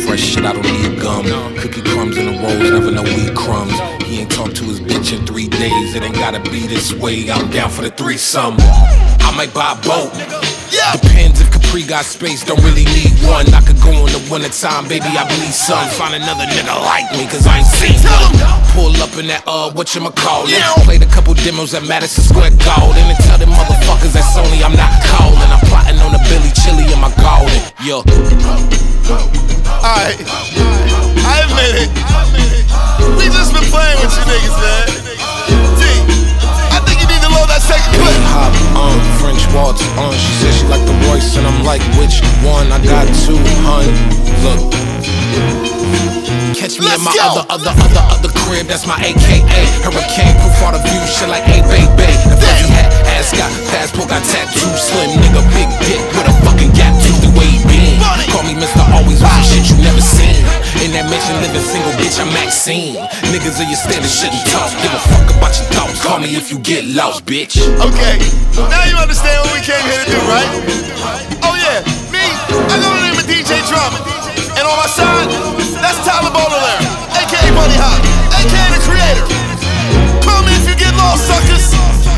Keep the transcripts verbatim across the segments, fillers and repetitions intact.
fresh shit, I don't need gum. Cookie crumbs in the rolls, never know weed crumbs. He ain't talked to his bitch in three days. It ain't gotta be this way. I'm down for the threesome. I might buy a boat. Depends if Capri got space, don't really need one. I could go in the winter time, baby, I bleed some. Find another nigga like me, cause I ain't seen none. Pull up in that, uh, whatchamacallit. Played a couple demos at Madison Square Garden. And tell them motherfuckers that Sony I'm not calling. I'm plotting on a Billy Chili in my garden. Yo. Alright, I admit it. We just been playing with you niggas, man. D, I think you need to load that second clip. Hop on, French waltz on. She said she like the voice, and I'm like, which one? I got two, hun. Look. Catch me Let's in my go. other, other, other, other crib. That's my A K A. Hurricane proof all the view shit like hey, baby. The fuzzy hat, ass got passport, got tattoo. Slim nigga, big dick with a fucking gap tooth. The way he been. Call me Mister Always with some shit you never seen. In that mansion, living single, bitch, I'm Maxine. Niggas in your standard shouldn't talk. Give a fuck about your thoughts. Call me if you get lost, bitch. Okay, now you understand what we came here to do, right? Oh yeah, me, I go to the name of D J Drama. And on my side, that's Tyler Baudelaire, A K A Bunny Hop, A K A the Creator. Call me if you get lost, suckers.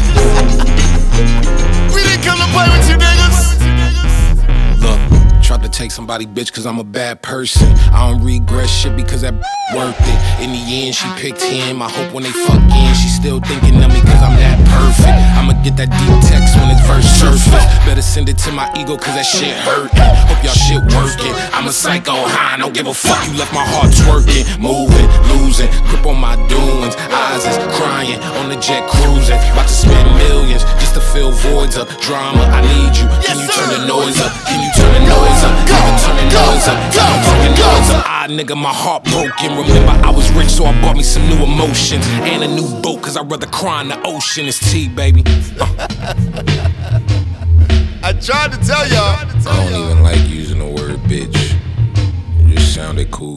We didn't come to play with you niggas. Look, tried to take somebody bitch cause I'm a bad person. I don't regret shit because that worth it. In the end, she picked him. I hope when they fuck in, she still thinking of me cause I'm that perfect. I'ma get that deep text when it's verse surface. Better send it to my ego cause that shit hurtin'. Hope y'all shit working. I'm a psycho high, don't give a fuck. You left my heart twerking, moving, losing, grip on my doings. Eyes is crying on the jet cruising. About to spend millions just to fill voids up. Drama, I need you. Can you turn the noise up? Can you turn the noise up? Can you turn the noise up? Can you turn the noise up? Ah, nigga, my heart broken. Remember, I was rich, so I bought me some new emotions and a new boat, cause I'd rather cry in the ocean. It's tea, baby. Uh. I tried to tell y'all. I don't even like using the word bitch. It just sounded cool.